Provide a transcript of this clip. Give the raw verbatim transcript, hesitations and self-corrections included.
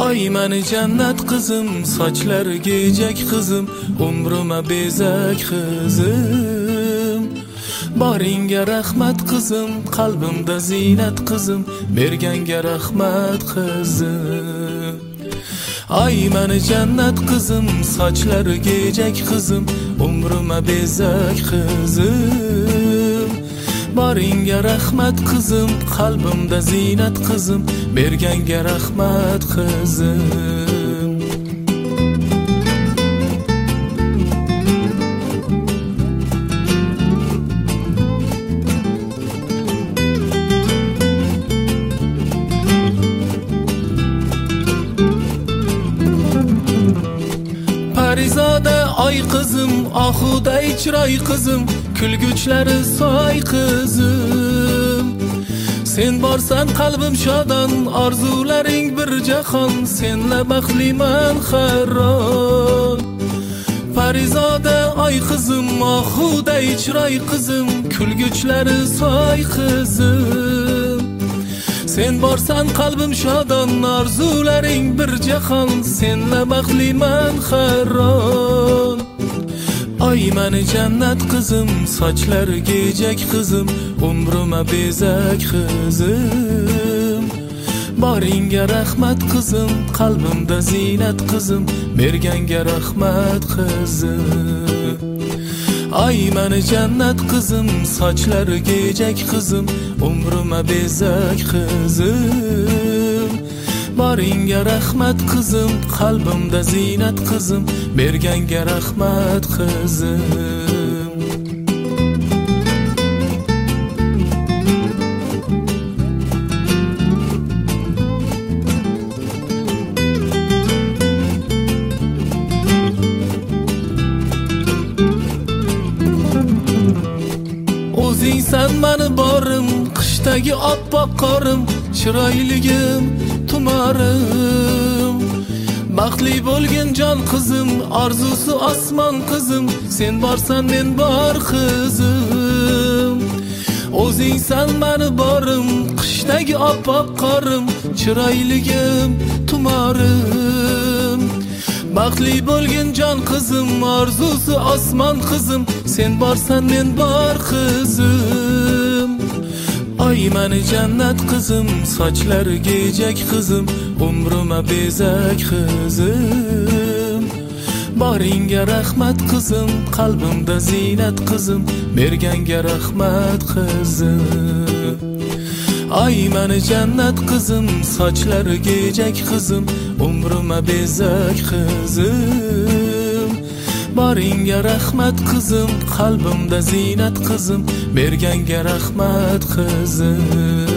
Oy meni jannat qizim, sochlari gejak qizim, umrima bezak qizim. Boringga rahmat qizim, qalbimda zinat qizim, berganga rahmat qizim. Oy meni jannat qizim, sochlari gejak qizim, umrima bezak qizim. Boringga rahmat qizim, qalbimda zinat qizim, berganga rahmat qizim. Parizoda oy qizim, ohuday chiroy qizim, kulguchlari soy qizim. Sen borsan qalbim shodon, orzularing bir jahon, senla baxtliman xaron. Parizoda oy qizim, ohuday chiroy qizim, kulguchlari soy qizim. Sen borsan qalbim shodon, orzularing bir jahon, senla baxtliman xaron. Oy meni jannat qizim, sochlari gejak qizim, umrima bezak qizim. Boringga rahmat qizim, qalbimda zinat qizim, berganga rahmat qizim. Oy meni jannat qizim, sochlari gejak qizim, umrima bezak qizim. Boringga rahmat qizim, qalbimda zinat qizim, berganga rahmat qizim. O'zingsan mani borim, qishdagi oppoq qorim, chiroyligim tumarim. Baxtli bo'lgin jon qizim, orzusi osmon qizim, sen borsan men bor qizim. O'zingsan mani borim, qishdagi oppoq qorim, chiroyligim tumarim. Baxtli bo'lgin jon qizim, orzusi osmon qizim, sen borsan men bor qizim. Oy meni jannat qizim, sochlari gejak qizim, umrima bezak qizim. Boringga rahmat qizim, qalbimda zinat qizim, berganga rahmat qizim. Oy meni jannat qizim, sochlari gejak qizim, umrima bezak qizim. Boringga rahmat qizim, qalbimda zinat qizim, berganga rahmat qizim.